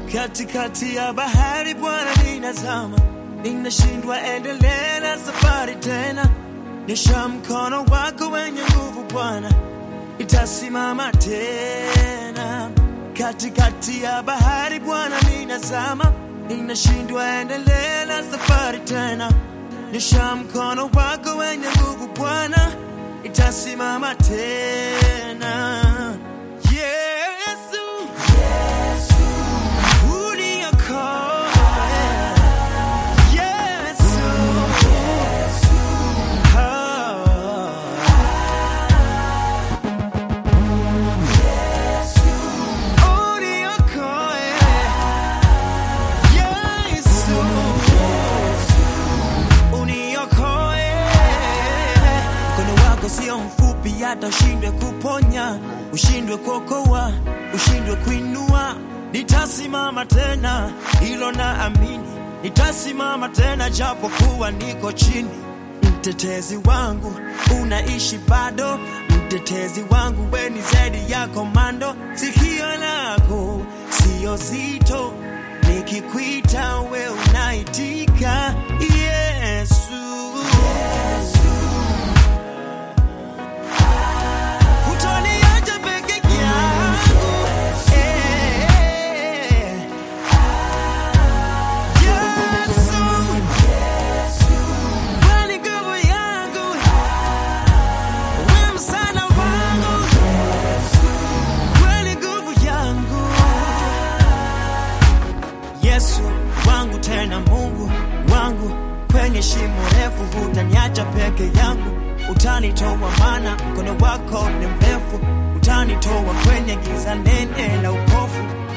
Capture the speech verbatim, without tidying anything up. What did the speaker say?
Katikati ya bahari Bwana ninazama, ninashindwa endelea na safari tena. Nyosha mkono wako wenye nguvu Bwana, itasimama tena. Katikati ya bahari Bwana ninazama, ninashindwa endelea na safari tena. Nyosha mkono wako wenye nguvu Bwana, itasimama tena. Yesu, Yesu, uniokoe. Yesu, Yesu, oh. Yesu, uniokoe. Yesu, uniokoe. Mkono wako sio mfupi hata ushindwe kuponya, ushindwe kuokoa, ushindwe kuinua. Nitasimama tena, hilo na amini. Nitasimama tena japo kuwa niko chini. Mtetezi wangu unaishi bado, mtetezi wangu wewe ni zaidi ya komando. Sikio lako sio zito, nikikuita wewe unaitika. Yesu, Yesu, utaniacha peke yangu. Yesu, wewe ni nguvu yangu, wewe msaada wangu, wewe ni nguvu yangu. Yesu wangu tena Mungu wangu, kwenye shimo refu hutaniacha peke yangu. Utanitoa maana mkono wako ni mrefu, utanitoa kwenye giza nene la upofu.